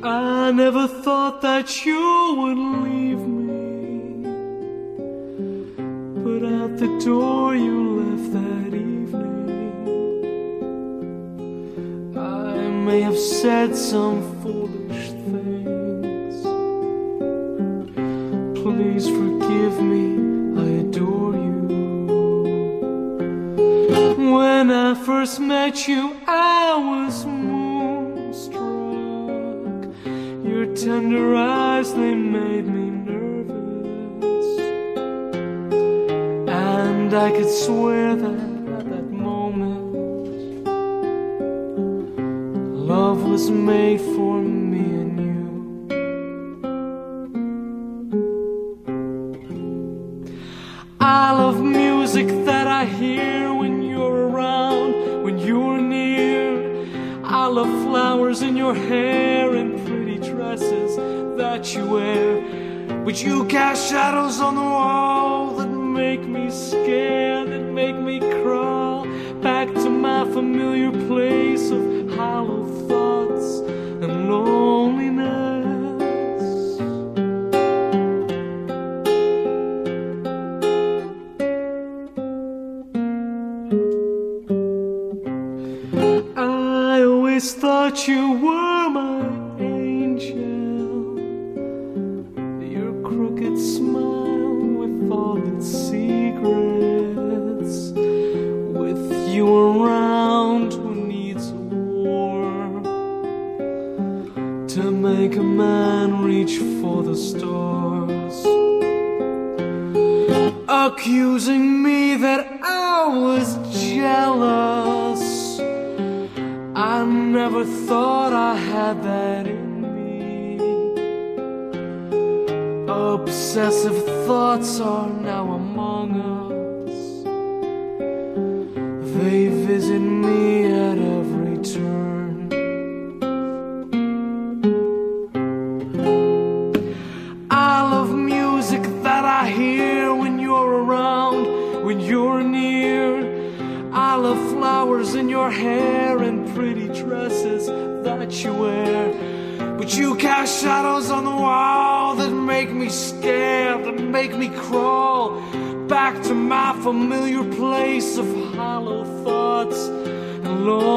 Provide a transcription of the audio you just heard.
I never thought that you would leave me, but out the door you left that evening. I may have said some foolish things. Please forgive me, I adore you. When I first met you, I was moonstruck. Your tender eyes, they made me nervous, and I could swear that at that moment love was made for me and you. I love music that I hear when you're around, when you're near. I love flowers in your hair and pretty dresses that you wear. But you cast shadows on the wall that make me scared, that make me crawl back to my familiar place of hollow thoughts and loneliness. I always thought you were my angel, your crooked smile with all its secrets, with you around who needs a war to make a man reach for the stars, accusing me that I was jealous. I never thought I had that in me. Obsessive thoughts are now among us. They visit me at every turn. I love music that I hear when you're around, when you're near. I love flowers in your hair and pretty dresses that you wear. But you cast shadows on the wall that make me scared, that make me crawl back to my familiar place of hollow thoughts and